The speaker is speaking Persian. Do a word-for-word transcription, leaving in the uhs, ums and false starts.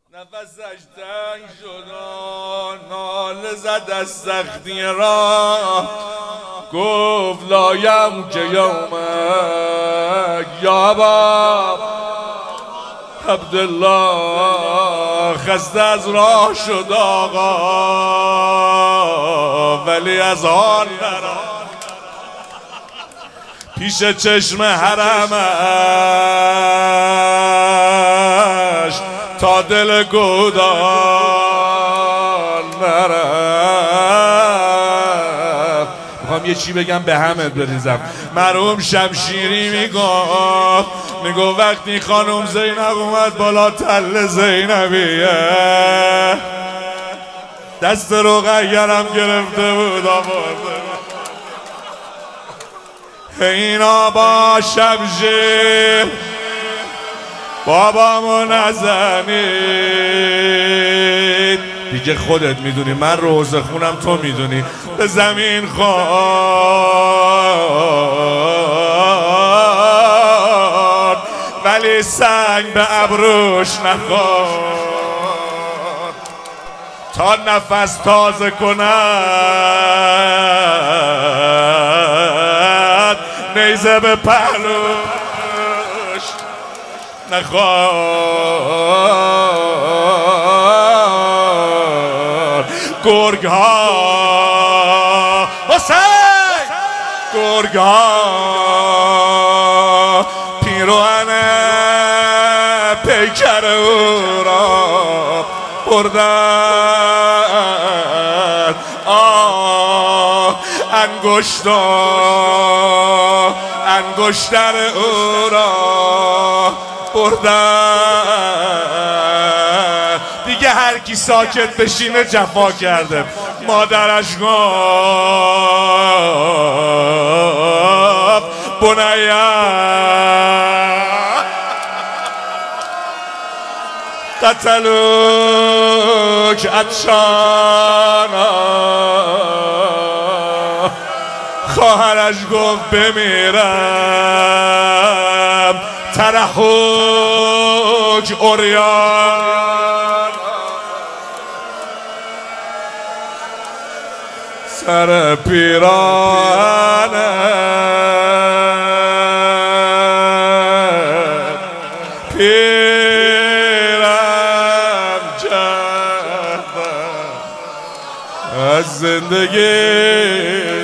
نفسش تنگ شد ناله زد از سختی راه، گفت لایم که یومک یا باب عبدالله. خسته از راه شد آقا ولی از آن نرا، پیش چشم حرمش تا دل گودان نرفت. میخوام یه چی بگم به همت بریزم. مرحوم شمشیری میگفت میگفت وقتی خانم زینب اومد بالا تل زینبیه، دست رقیه‌ام گرفته بود آورده اینا با شمشیر بابامو نزنید دیگه. خودت میدونی، من روزه خونم، تو میدونی. به زمین خورد ولی سنگ به ابروش نخورد تا نفس تازه کند، نیزه به پهلوش نخورد. گرگ ها حسین، گرگ ها پیروانه پیکر او را بردن. آه انگشتان انگشتر او را بردن. دیگه هر کی ساکت بشینه جفا کرده. مادرش گفت بنیا قتلوک عطشانا. خواهرش گفت بمیرم ترحوک عریان. سر پیرانه پیرم جهدم از زندگی